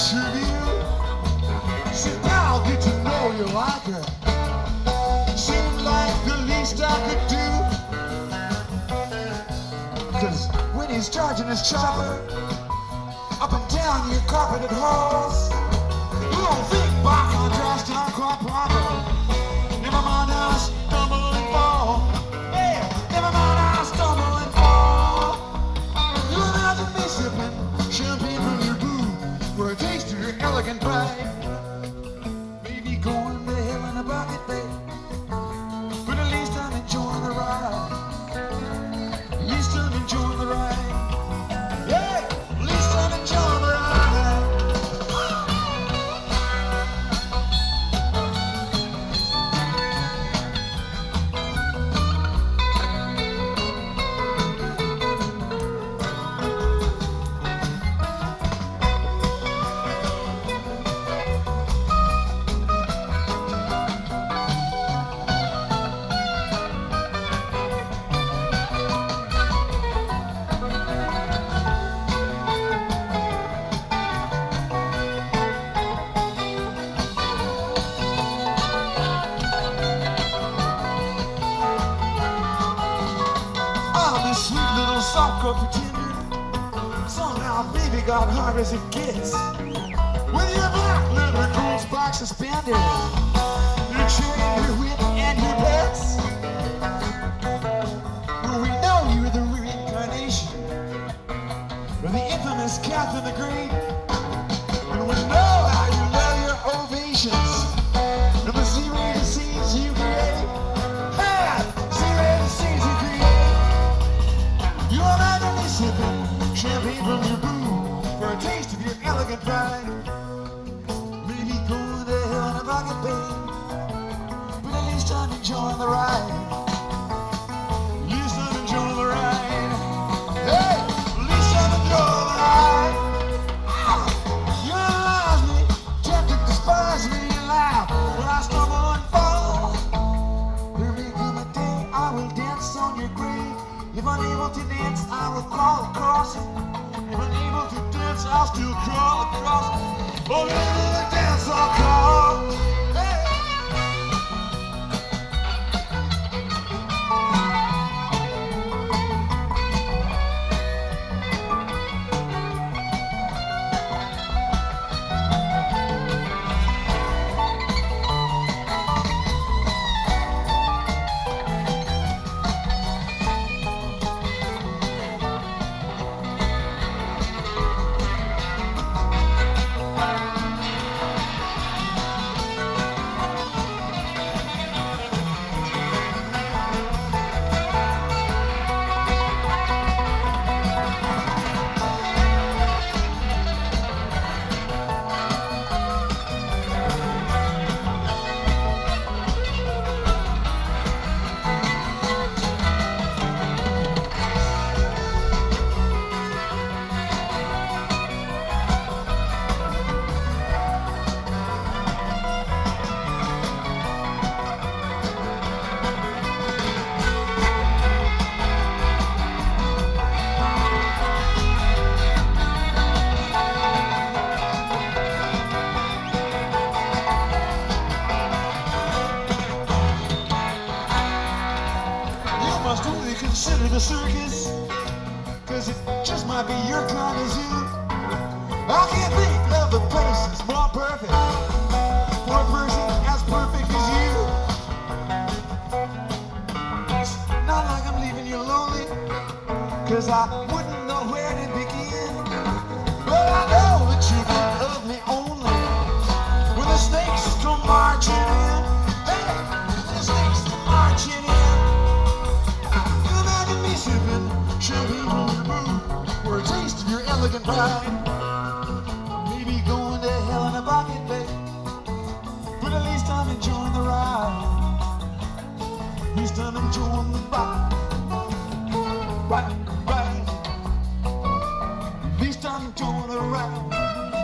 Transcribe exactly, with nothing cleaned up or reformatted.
tribute. Said, now I'll get to know you like her. Seemed like the least I could do. Cause when he's charging his chopper up and down your carpeted halls, you don't think by contrast I'm quite proper. Never mind how I stumble and fall. Hey, never mind how I stumble and fall. You imagine me sipping champagne from your booth for a taste of your elegant pride. Maybe going to hell in a bucket, babe, but at least I'm enjoying the ride. At least I'm enjoying the ride. Yeah, at least I'm enjoying the ride. Sweet little soft core pretender. Somehow baby got hard as it gets. With your black leather cool spike suspenders, your chain, your whip, and your pets. Well, we know you're the reincarnation of the infamous Catherine the Great. And we know how you love your ovations and the Z-rated scenes you create. Ah, Z-rated scenes you create. You imagine me sipping champagne from your booth for a taste of your elegant pride. Maybe going to hell in a bucket, babe, but at least I'm enjoying the ride. At least I'm enjoying the ride. Hey, at least I'm enjoying the ride. Ah, you analyze me, tempted to despise me and laugh when I stumble and fall. There may come a day I will dance on your grave. If unable to dance, I will crawl across it. If unable to dance, I'll still crawl across it. Oh, unable to dance, I'll crawl. Hey. Consider the circus, cause it just might be your kind of zoo. I can't think of a place that's more perfect for a person as perfect as you. It's not like I'm leaving you lonely, cause I wouldn't know where to begin. But I know that you can love me only when the snakes come marching in. Hey, when the snakes come marching in. Sipping champagne from your booth for a taste of your elegant pride. Maybe going to hell in a bucket, babe, but at least I'm enjoying the ride. At least I'm enjoying the ride. Right, right. At least I'm enjoying the ride.